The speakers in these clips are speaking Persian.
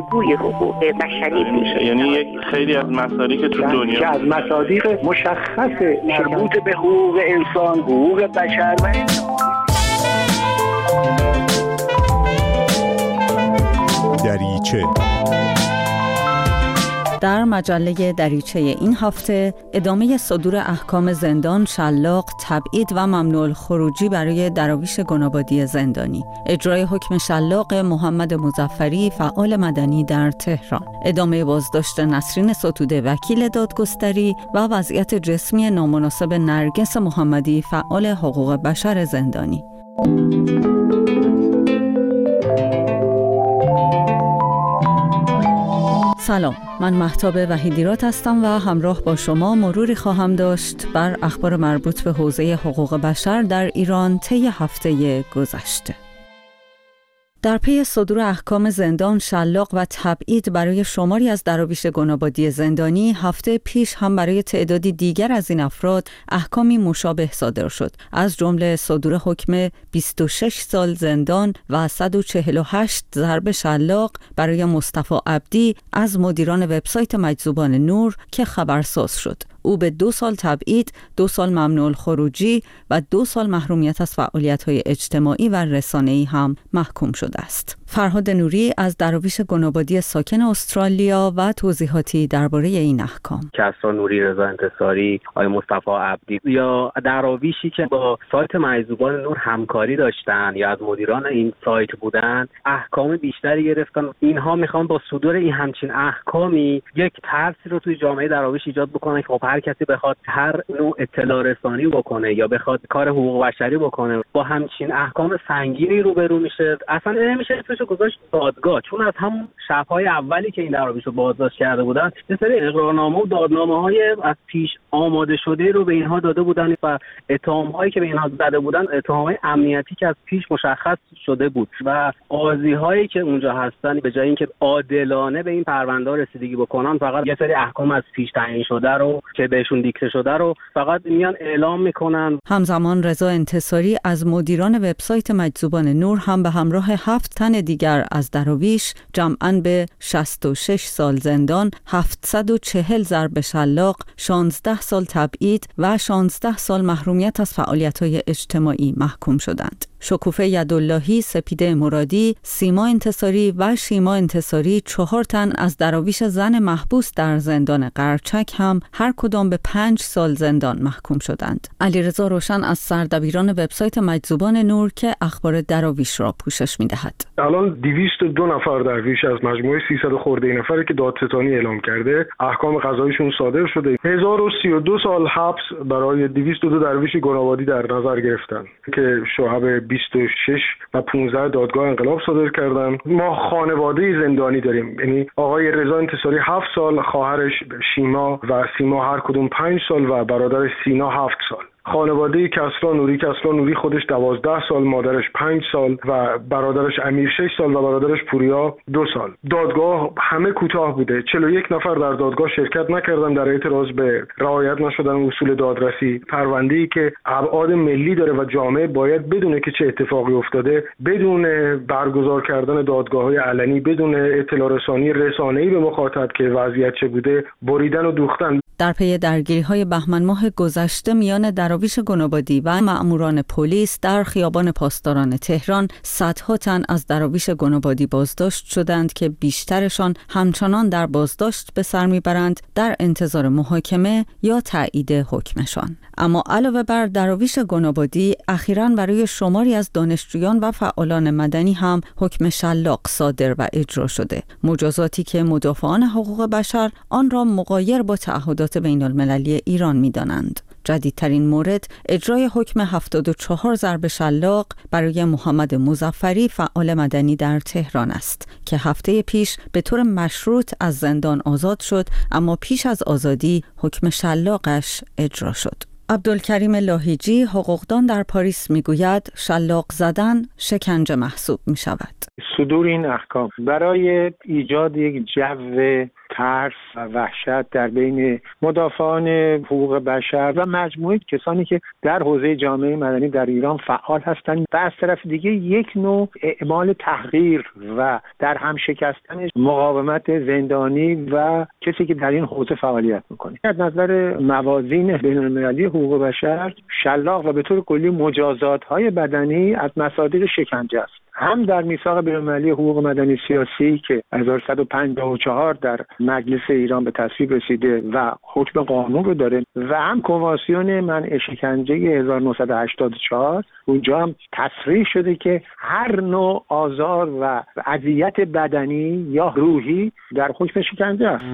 بازگوی حقوق بشری میشه. یعنی یک خیلی از مصادیق تو دنیا که از مصادیق مشخص مربوط به حقوق انسان، حقوق بشر و دریچه. در مجله دریچه این هفته ادامه صدور احکام زندان، شلاق، تبعید و ممنوع الخروجی برای دراویش گنابادی زندانی، اجرای حکم شلاق محمد مظفری فعال مدنی در تهران، ادامه بازداشت نسرین ستوده وکیل دادگستری و وضعیت جسمی نامناسب نرگس محمدی فعال حقوق بشر زندانی. سلام، من مهتاب وحیدیرات هستم و همراه با شما مروری خواهم داشت بر اخبار مربوط به حوزه حقوق بشر در ایران طی هفته گذشته. در پی صدور احکام زندان، شلاق و تبعید برای شماری از دراویش گنابادی زندانی، هفته پیش هم برای تعدادی دیگر از این افراد احکامی مشابه صادر شد، از جمله صدور حکم 26 سال زندان و 148 ضرب شلاق برای مصطفی عبدی از مدیران وبسایت مجذوبان نور که خبرساز شد. او به 2 سال تبعید، 2 سال ممنوع الخروجی و 2 سال محرومیت از فعالیت‌های اجتماعی و رسانه‌ای هم محکوم شده است. فرهاد نوری از دراویش گنابادی ساکن استرالیا و توضیحاتی درباره این احکام. کسری نوری، رضا انتصاری، آقای مصطفی عبدی یا دراویشی که با سایت مجذوبان نور همکاری داشتن یا از مدیران این سایت بودن، احکام بیشتری گرفتن. اینها میخوان با صدور این همچین احکامی یک ترسی رو توی جامعه دراویش ایجاد بکنن که هر کسی بخواد هر نوع اطلاع رسانی بکنه یا بخواد کار حقوق بشری بکنه با همچین احکام سنگینی روبرو میشه. اصلا نمیشه اسمش رو گذاشت دادگاه، چون از همون شب‌های اولی که این دراویش رو بازداشت کرده بودن یه سری اقرارنامه و دادنامه‌های از پیش آماده شده رو به اینها داده بودن و اتهام‌هایی که به اینها زده بودن اتهام‌های امنیتی که از پیش مشخص شده بود و قاضی‌هایی که اونجا هستن به جای اینکه عادلانه به این پرونده رسیدگی بکنن، فقط یه سری احکام از پیش تعیین شده رو که بهشون دیکته شده رو فقط میان اعلام میکنن. همزمان رضا انتصاری از مدیران وبسایت مجذوبان نور هم به همراه 7 تن دیگر از دراویش جمعاً به 66 سال زندان، 740 ضرب شلاق، 16 سال تبعید و 16 سال محرومیت از فعالیت‌های اجتماعی محکوم شدند. شکوفه یداللهی، سپیده مرادی، سیما انتصاری و شیما انتصاری 4 تن از دراویش زن محبوس در زندان قرچک هم هر کدام به 5 سال زندان محکوم شدند. علیرضا روشن از سردبیران وبسایت مجذوبان نور که اخبار دراویش را پوشش می‌دهد. الان 202 نفر درویش از مجموعه 300 خورده نفری که دادستانی اعلام کرده احکام قضاییشون صادر شده. 1032 سال حبس برای 202 درویش گنابادی در نظر گرفتن که شعب 26 و 15 دادگاه انقلاب صادر کردن. ما خانواده زندانی داریم، یعنی آقای رضا انتصاری 7 سال، خواهرش شیما و سیما هر کدوم 5 سال و برادر سینا 7 سال. خانواده کسری نوری خودش 12 سال، مادرش 5 سال و برادرش امیر 6 سال و برادرش پوریا 2 سال. دادگاه همه کوتاه بوده. 41 نفر در دادگاه شرکت نکردن در اعتراض به رعایت نشدن اصول دادرسی. پرونده‌ای که ابعاد ملی داره و جامعه باید بدونه که چه اتفاقی افتاده، بدون برگزار کردن دادگاه‌های علنی، بدون اطلاع رسانه‌ای به مخاطب که وضعیت چه بوده، بریدن و دوختن. در پی درگیری‌های بهمن ماه گذشته میان دراویش گنابادی و مأموران پلیس در خیابان پاسداران تهران، صدها تن از دراویش گنابادی بازداشت شدند که بیشترشان همچنان در بازداشت به سر میبرند در انتظار محاکمه یا تایید حکمشان. اما علاوه بر دراویش گنابادی، اخیراً برای شماری از دانشجویان و فعالان مدنی هم حکم شلاق صادر و اجرا شده، مجازاتی که مدافعان حقوق بشر آن را مغایر با تعهدات بین‌المللی ایران می‌دانند. جدیدترین مورد اجرای حکم 74 ضرب شلاق برای محمد مظفری فعال مدنی در تهران است که هفته پیش به طور مشروط از زندان آزاد شد، اما پیش از آزادی حکم شلاقش اجرا شد. عبدالکریم لاهیجی، حقوقدان در پاریس، میگوید شلاق زدن شکنجه محسوب می شود. صدور این احکام برای ایجاد یک جو ترس و وحشت در بین مدافعان حقوق بشر و مجموعه کسانی که در حوزه جامعه مدنی در ایران فعال هستند و از طرف دیگه یک نوع اعمال تحقیر و در هم شکستن مقاومت زندانی و کسی که در این حوزه فعالیت میکنه. از نظر موازین بین‌المللی حقوق بشر شلاق و به طور کلی مجازات‌های بدنی از مصادیق شکنجه است. هم در میثاق بین‌المللی حقوق مدنی سیاسی که 1154 در مجلس ایران به تصویب رسیده و حکم قانون رو داره و هم کنوانسیون منع شکنجه 1984 اونجا هم تصریح شده که هر نوع آزار و اذیت بدنی یا روحی در حکم شکنجه است.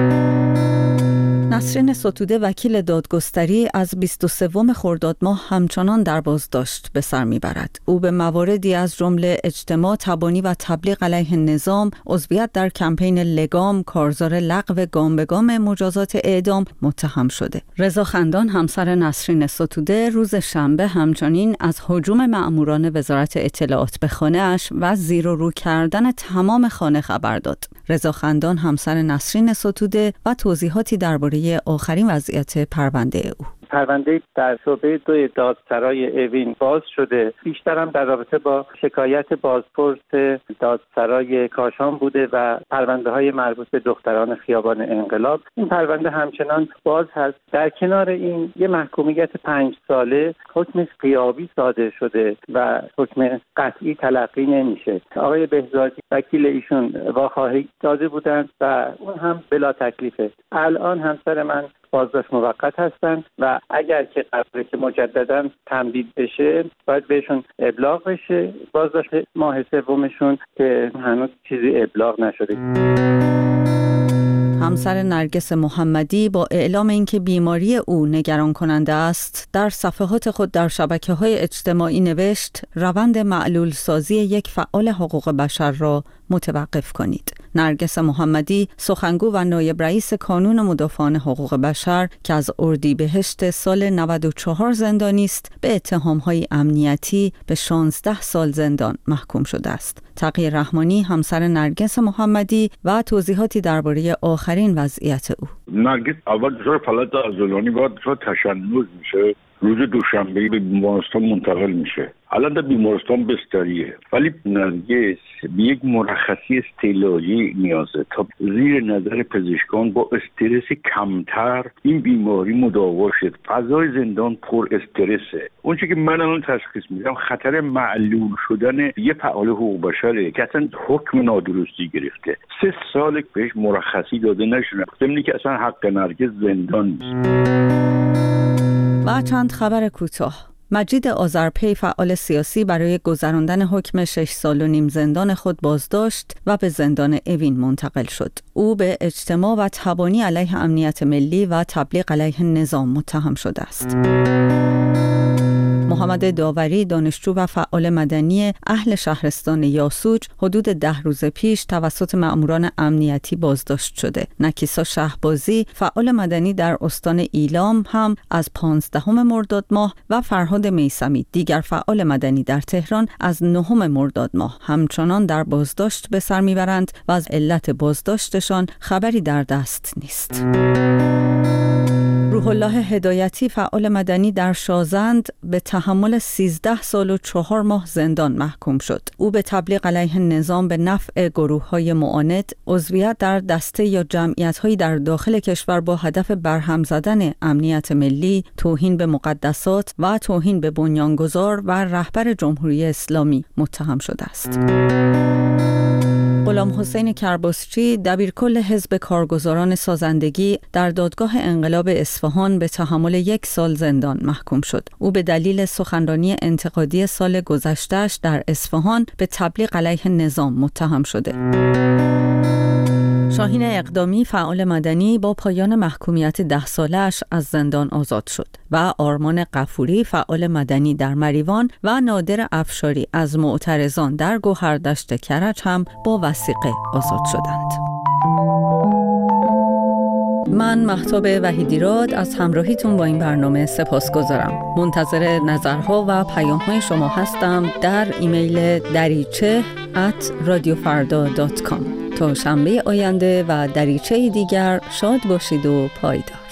نسرین ستوده وکیل دادگستری از 23 خرداد ماه همچنان در بازداشت به سر میبرد. او به مواردی از جمله اجتماع تبانی و تبلیغ علیه نظام، عضویت در کمپین لگام، کارزار لغو گام به گام مجازات اعدام متهم شده. رضا خندان همسر نسرین ستوده روز شنبه همچنین از هجوم مأموران وزارت اطلاعات به خانه‌اش و زیر و رو کردن تمام خانه خبر داد. رضا خندان همسر نسرین ستوده و توضیحاتی درباره آخرین وضعیت پرونده او. پرونده در شعبه 2 دادسرای اوین باز شده. بیشتر هم در رابطه با شکایت بازپرس دادسرای کاشان بوده و پرونده های مربوط به دختران خیابان انقلاب. این پرونده همچنان باز هست. در کنار این یه محکومیت 5 ساله حکم غیابی صادر شده و حکم قطعی تلقی نمیشه. آقای بهزادی وکیل ایشون واخواهی داده بودند و اون هم بلا تکلیفه. الان همسر من بازداشت موقت هستند و اگر که قراره که مجددا تمدید بشه باید بهشون ابلاغ بشه. بازداشت ماه سومشون که هنوز چیزی ابلاغ نشده. همسر نرگس محمدی با اعلام اینکه بیماری او نگران کننده است، در صفحات خود در شبکه‌های اجتماعی نوشت: روند معلول سازی یک فعال حقوق بشر را متوقف کنید. نرگس محمدی سخنگو و نایب رئیس کانون مدافعان حقوق بشر که از اردیبهشت سال 94 زندانی است، به اتهام‌های امنیتی به 16 سال زندان محکوم شده است. تقی رحمانی همسر نرگس محمدی و توضیحاتی درباره آخرین وضعیت او. نرگس اول دچار فلج عضلانی و دچار تشنج میشه. روز دوشنبه به بیمارستان منتقل میشه. الان در بیمارستان بستریه، ولی نرگس به یک مرخصی استعلاجی نیازه تا زیر نظر پزشکان با استرس کمتر این بیماری مداوا شد. فضای زندان پر استرسه. اونچه که من الان تشخیص میدم خطر معلول شدن یه فعال حقوق بشره که اصلا حکم نادرستی گرفته. 3 سال بهش مرخصی داده نشده. ضمن که اصلا حق نرگس زندان نیست. و چند خبر کوتاه. مجید آذرپی فعال سیاسی برای گذراندن حکم 6 سال و نیم زندان خود بازداشت و به زندان اوین منتقل شد. او به اجتماع و تبانی علیه امنیت ملی و تبلیغ علیه نظام متهم شده است. محمد داوری دانشجو و فعال مدنی اهل شهرستان یاسوج حدود 10 روز پیش توسط مأموران امنیتی بازداشت شده. نکیسا شهبازی فعال مدنی در استان ایلام هم از 15 مرداد ماه و فرهاد میثمی دیگر فعال مدنی در تهران از 9 مرداد ماه همچنان در بازداشت به سر میبرند و از علت بازداشتشان خبری در دست نیست. روح الله هدایتی فعال مدنی در شازند به تحمل 13 سال و 4 ماه زندان محکوم شد. او به تبلیغ علیه نظام به نفع گروه‌های معاند، عضویت در دسته یا جمعیت‌هایی در داخل کشور با هدف برهم زدن امنیت ملی، توهین به مقدسات و توهین به بنیانگذار و رهبر جمهوری اسلامی متهم شده است. غلام حسین کرباسچی دبیرکل حزب کارگزاران سازندگی در دادگاه انقلاب اصفهان به تحمل 1 سال زندان محکوم شد. او به دلیل سخنرانی انتقادی سال گذشته‌اش در اصفهان به تبلیغ علیه نظام متهم شده. شاهین اقدامی فعال مدنی با پایان محکومیت 10 ساله‌اش از زندان آزاد شد و آرمان غفوری فعال مدنی در مریوان و نادر افشاری از معترضان در گوهردشت کرج هم با وثیقه آزاد شدند. من مهتاب وحیدیراد از همراهیتون با این برنامه سپاسگزارم. منتظر نظرها و پیام‌های شما هستم در ایمیل dariche@radiofarda.com. تا شنبه آینده و دریچه دیگر شاد باشید و پایدار.